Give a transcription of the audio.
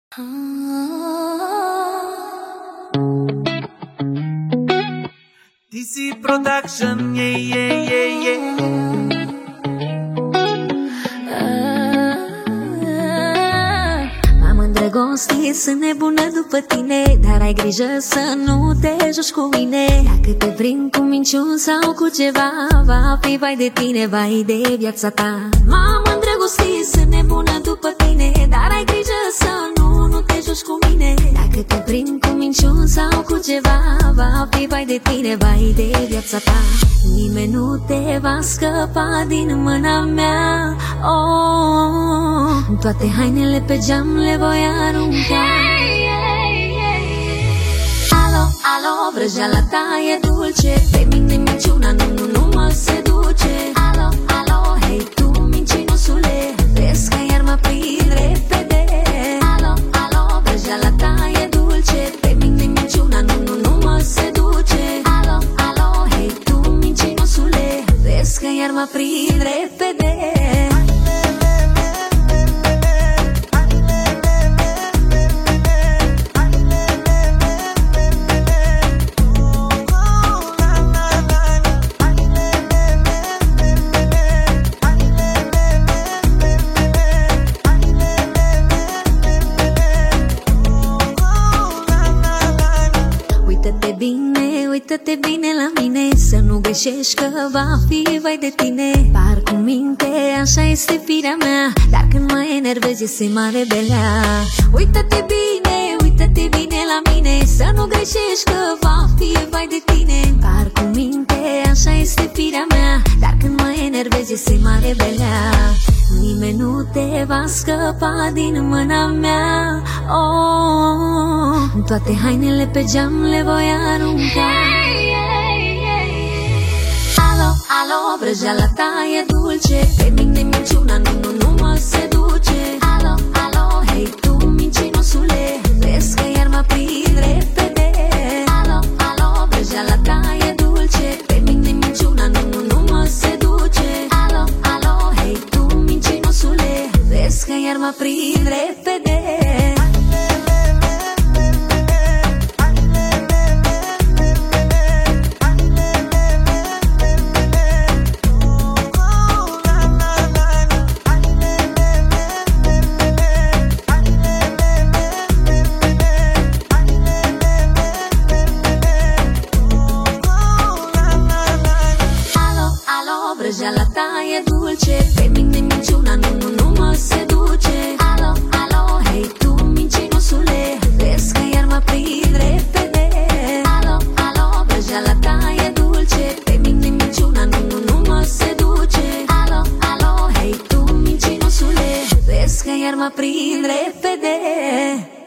DC Production, yeah, yeah, yeah, yeah. M-am îndrăgostit, sunt nebună după tine, dar ai grijă să nu te joci cu mine. Dacă te prind cu minciuni sau cu ceva, va fi vai de tine, vai de viața ta. M-am îndrăgostit, sunt nebună după tine, dar ai grijă să nu te joci cu mine. Dacă te prind cu minciuni sau cu ceva, va fi vai de tine, vai de viața ta. Nimeni nu te va scăpa din mâna mea, oh, toate hainele pe geam le voi arunca. Alo, alo, vrăjeala ta e dulce, pe mine minciuna nu mă seduce. Alo, alo, hei tu mincinosule, vezi că iar mă prind repede. Alo, alo, vrăjeala ta e dulce, pe mine minciuna nu mă seduce. Alo, alo, hei tu mincinosule, vezi că iar mă prind repede. Uită-te bine la mine, să nu greșești că va fi vai de tine. Par cu minte, așa este firea mea, dar când mă enervezi se mare belea. Uită-te bine la mine, să nu greșești că va fi vai de tine. Par cu minte, așa este firea mea, dar când mă enervezi se mare belea. Nimeni nu te va scăpa din mâna mea, oh, toate hainele pe geam le voi arunca. Alo, alo, vrăjeala ta e dulce, pe mine minciuna nu mă seduce. Alo, alo, hei tu mincinosule, vezi că iar mă prind repede. Alo, alo, vrăjeala ta e dulce, pe mine minciuna nu mă seduce. Alo, alo, hei tu mincinosule, vezi că iar mă prind repede. Vrăjeala ta e dulce, pe mine minciuna nu mă seduce. Alo, alo, hei tu mincinosule, vezi că iar mă prind repede. Alo, alo, vrăjeala ta e dulce, pe mine minciuna nu mă seduce. Alo, alo, hei tu mincinosule, vezi că iar mă prind repede.